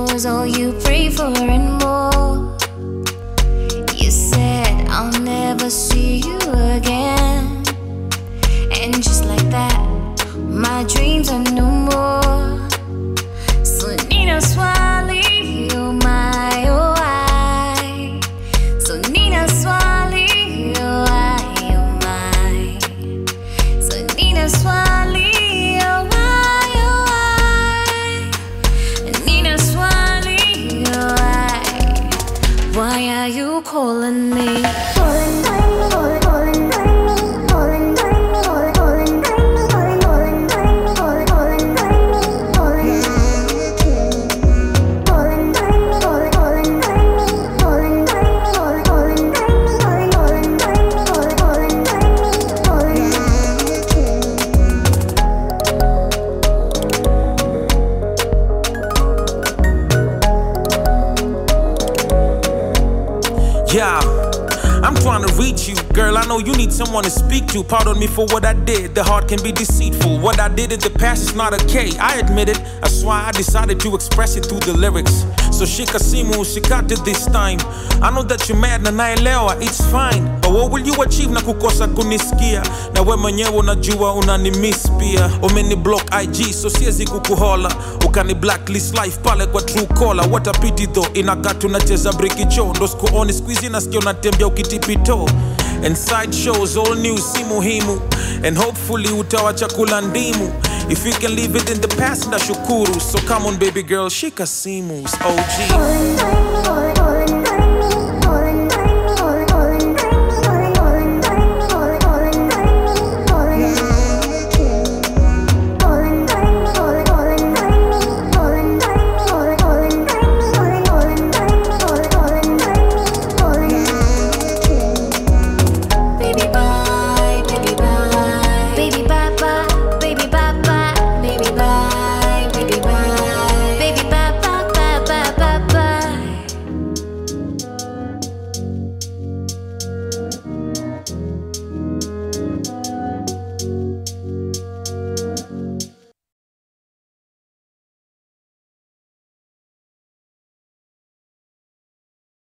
was all you prayed for and more. You said I'll never see you again, and just like that, my dreams are no more. So Nina Swali, oh my, oh I. So Nina Swali, oh I, oh my. So Nina Swali, oh I, oh I. Nina Swali, oh I. Why are you calling me? Yeah, I'm trying to reach you, girl. I know you need someone to speak to. Pardon me for what I did. The heart can be deceitful. What I did in the past is not okay. I admit it. That's why I decided to express it through the lyrics. So shika simu, shikate this time. I know that you're mad na naelewa, it's fine. But what will you achieve na kukosa kunisikia? Na we mwenyewe unajua unanimiss pia. Umeni block IG, so siezi kukuhola. Ukani blacklist life pale kwa true caller. What a pity though, inakaa tunacheza brikicho. Ndo sikuoni squeezy nasikia unatembea ukitipito. And side shows, all new, si muhimu. And hopefully utawacha kula ndimu. If you can leave it in the past, ndashukuru. So come on baby girl, shika simus, OG.